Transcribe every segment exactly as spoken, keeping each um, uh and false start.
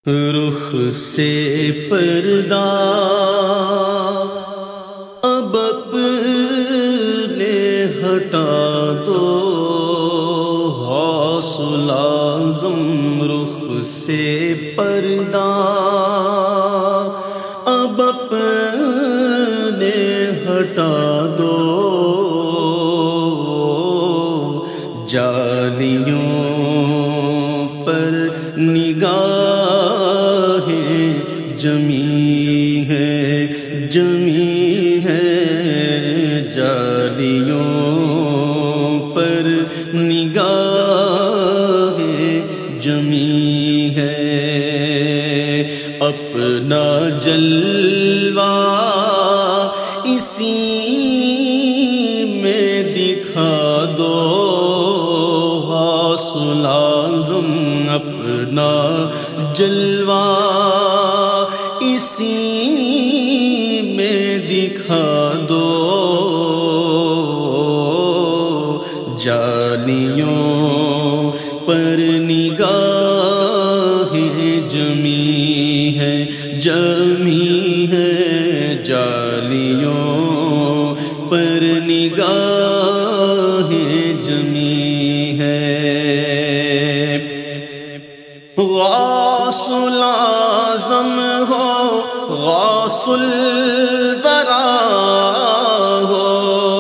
رخ سے پردہ اب اپنے ہٹا دو، حوصلہ اعظم رخ سے پردہ اب اپنے ہٹا دو، جالیوں پر نگاہیں جمی ہے جمی ہے، جالیوں پر نگاہیں جمی ہے، اپنا جلوہ اسی میں دکھا دو، حوصلہ اعظم اپنا جلوہ اسی میں دکھا دو، جالیوں پر نگاہیں جمی ہے جمی ہے، جالیوں پر نگاہیں جمی ہے، غوث الاعظم ہو غوث الورا ہو،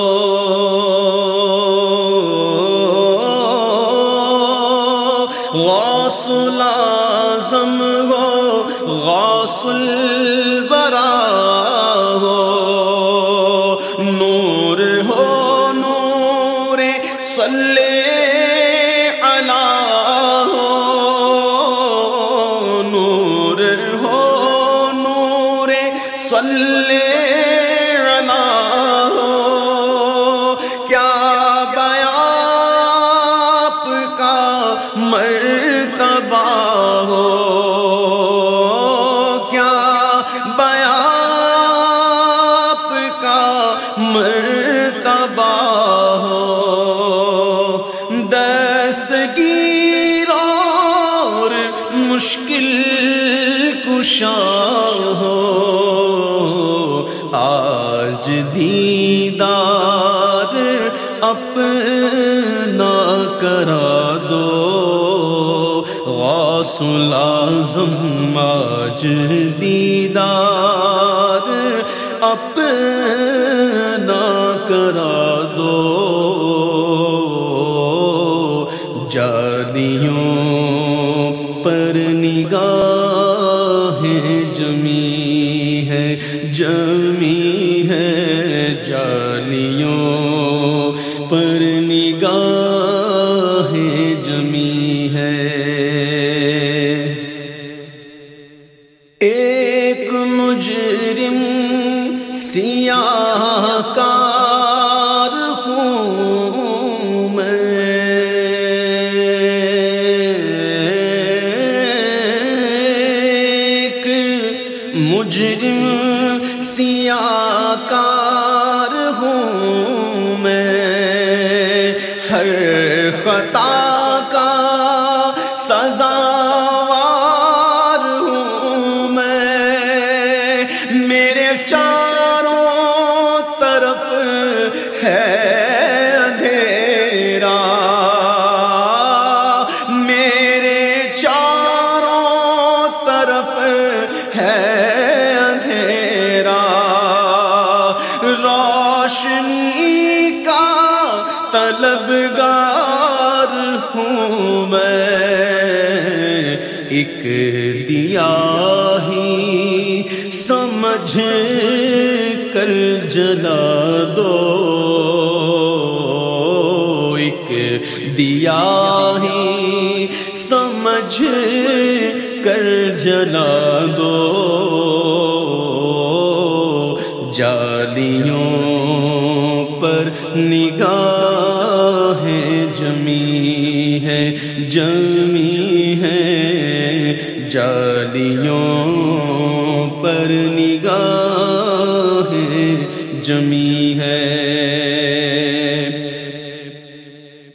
غوث الاعظم ہو غوث الورا ہو، نور ہو نور صلی صلی علی ہو، کیا بیان آپ کا مرتبہ ہو، کیا بیان آپ کا مرتبہ ہو، دستگیر اور مشکل کشا ہو، آج دیدار اپنا کرا دو، غوث الاعظم آج دیدار اپنا کرا دو، جالیوں پر نگاہیں جمی ہے جمی ہے، جالیوں پر نگاہیں جمی ہے، ایک مجرم سیاہ کار ہوں میں، ایک مجرم سیاہ کار ہوں میں، ہر خطا کا سزاوار ہوں میں، میرے چاروں طرف ہے اندھیرا، میرے چاروں طرف ہے روشنی کا طلبگار ہوں میں، ایک دیا ہی سمجھ کر جلا دو، ایک دیا ہی سمجھ کر جلا دو، جالیوں پر نگاہیں جمی ہے جمی ہے، جالیوں پر نگاہیں جمی ہے،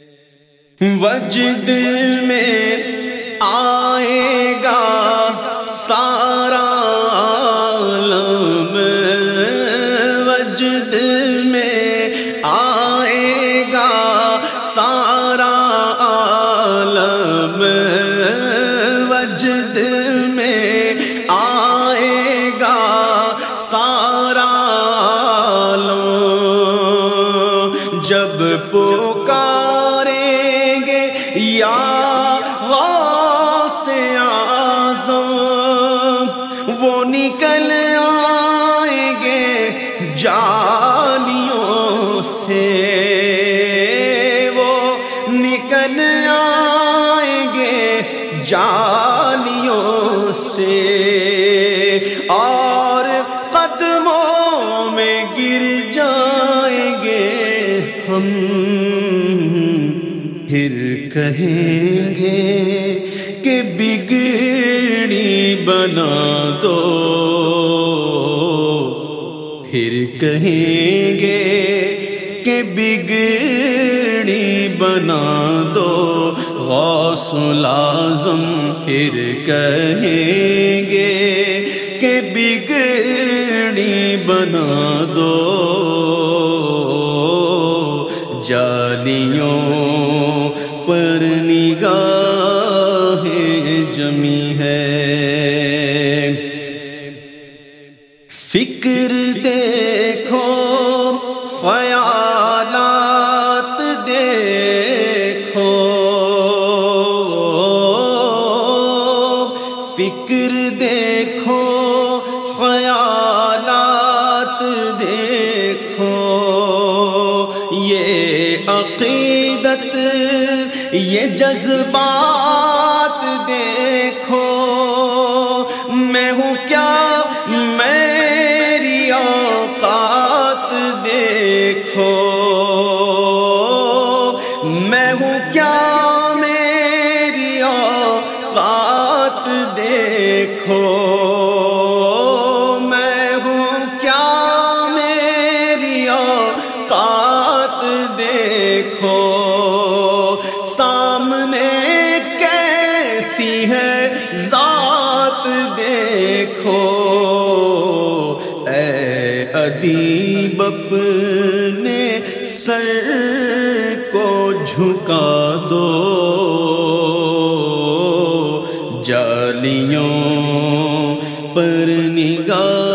وجد میں آئے گا سارا عالم وجد میں آئے گا، سارا عالم وجد میں آئے گا، سارا عالم جب پکاریں گے یا غوث اعظم، وہ نکل آئیں گے جالیوں سے، وہ نکل آئیں گے جالیوں سے، اور قدموں میں گر جائیں گے ہم، پھر کہیں گے کہ بگڑی بنا دو، پھر کہیں گے کہ بگڑی بنا دو غوث الاعظم، پھر کہیں گے کہ بگڑی بنا دو، جالیوں پر نگاہ جمی ہے، فکر دیکھو خیالات دیکھو، فکر دیکھو خیالات دیکھو، یہ عقیدت یہ جذبات دیکھو، میں ہوں کیا میری اوقات دیکھو، میں ہوں کیا میری اوقات دیکھو، میں ہوں کیا میری اوقات دیکھو، سامنے کیسی ہے ذات دیکھو، اے ادیب اپنے سر کو جھکا دو، جالیوں پر نگاہ